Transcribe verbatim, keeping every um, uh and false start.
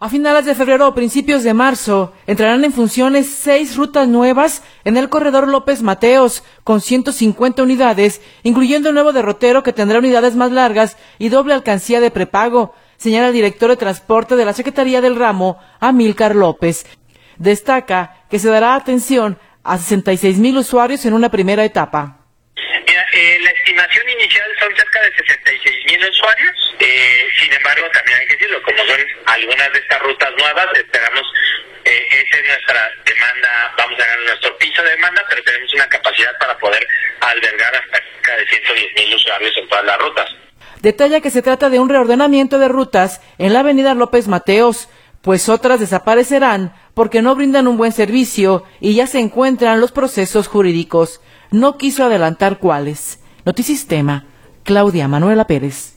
A finales de febrero o principios de marzo entrarán en funciones seis rutas nuevas en el corredor López Mateos, con ciento cincuenta unidades, incluyendo el nuevo derrotero que tendrá unidades más largas y doble alcancía de prepago, señala el director de transporte de la Secretaría del Ramo, Amílcar López. Destaca que se dará atención a sesenta y seis mil usuarios en una primera etapa. Mira, eh, la estimación inicial son cerca de sesenta y seis mil usuarios. Eh, sin embargo, también hay que decirlo, como son algunas de estas rutas nuevas, esperamos, eh, esa es nuestra demanda, vamos a ganar nuestro piso de demanda, pero tenemos una capacidad para poder albergar hasta cerca de ciento diez mil usuarios en todas las rutas. Detalla que se trata de un reordenamiento de rutas en la avenida López Mateos, pues otras desaparecerán porque no brindan un buen servicio y ya se encuentran los procesos jurídicos. No quiso adelantar cuáles. Notisistema, Claudia Manuela Pérez.